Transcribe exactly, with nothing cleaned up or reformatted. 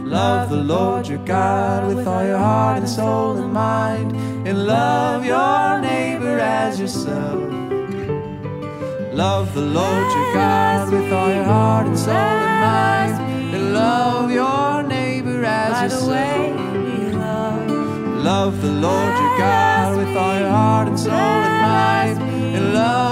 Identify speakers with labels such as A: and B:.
A: Love the Lord your God with all your heart and soul and mind, and love your neighbor as yourself. Love the Lord your God with all your heart and soul and mind, and love your neighbor as yourself. Love the Lord your God with all your heart and soul and mind, and love